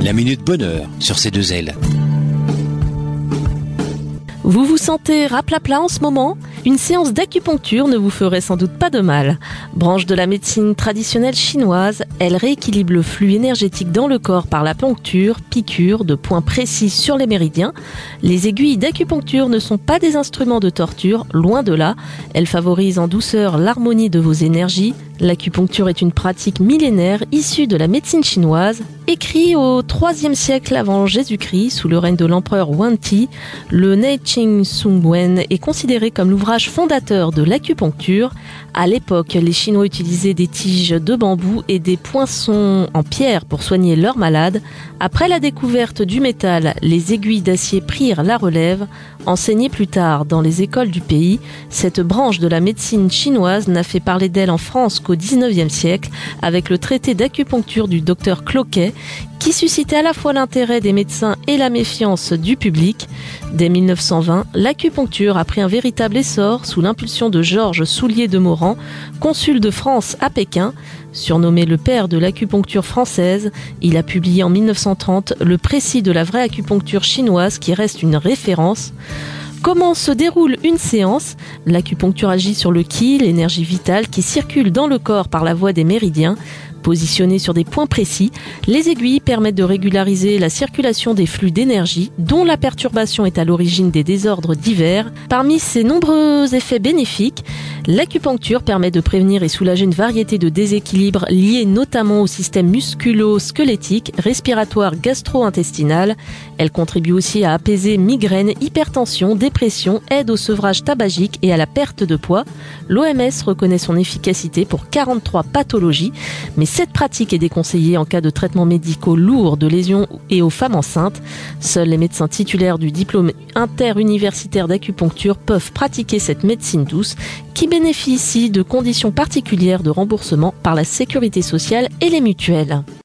La Minute Bonheur sur ces deux ailes. Vous vous sentez raplapla en ce moment ? Une séance d'acupuncture ne vous ferait sans doute pas de mal. Branche de la médecine traditionnelle chinoise, elle rééquilibre le flux énergétique dans le corps par la poncture, piqûre de points précis sur les méridiens. Les aiguilles d'acupuncture ne sont pas des instruments de torture, loin de là. Elles favorisent en douceur l'harmonie de vos énergies. L'acupuncture est une pratique millénaire issue de la médecine chinoise. Écrit au IIIe siècle avant Jésus-Christ, sous le règne de l'empereur Wen Ti, le Neiqing Sungwen est considéré comme l'ouvrage fondateur de l'acupuncture. À l'époque, les Chinois utilisaient des tiges de bambou et des poinçons en pierre pour soigner leurs malades. Après la découverte du métal, les aiguilles d'acier prirent la relève. Enseignée plus tard dans les écoles du pays, cette branche de la médecine chinoise n'a fait parler d'elle en France qu'au XIXe siècle, avec le traité d'acupuncture du docteur Cloquet, qui suscitait à la fois l'intérêt des médecins et la méfiance du public. Dès 1920, l'acupuncture a pris un véritable essor sous l'impulsion de Georges Soulier de Morand, consul de France à Pékin. Surnommé le père de l'acupuncture française, il a publié en 1930 le précis de la vraie acupuncture chinoise qui reste une référence. Comment se déroule une séance ? L'acupuncture agit sur le qi, l'énergie vitale qui circule dans le corps par la voie des méridiens. Positionnées sur des points précis, les aiguilles permettent de régulariser la circulation des flux d'énergie dont la perturbation est à l'origine des désordres divers. Parmi ces nombreux effets bénéfiques, l'acupuncture permet de prévenir et soulager une variété de déséquilibres liés notamment au système musculo-squelettique, respiratoire, gastro-intestinal. Elle contribue aussi à apaiser migraines, hypertension, dépression, aide au sevrage tabagique et à la perte de poids. L'OMS reconnaît son efficacité pour 43 pathologies, mais cette pratique est déconseillée en cas de traitements médicaux lourds, de lésions et aux femmes enceintes. Seuls les médecins titulaires du diplôme interuniversitaire d'acupuncture peuvent pratiquer cette médecine douce qui bénéficie de conditions particulières de remboursement par la sécurité sociale et les mutuelles.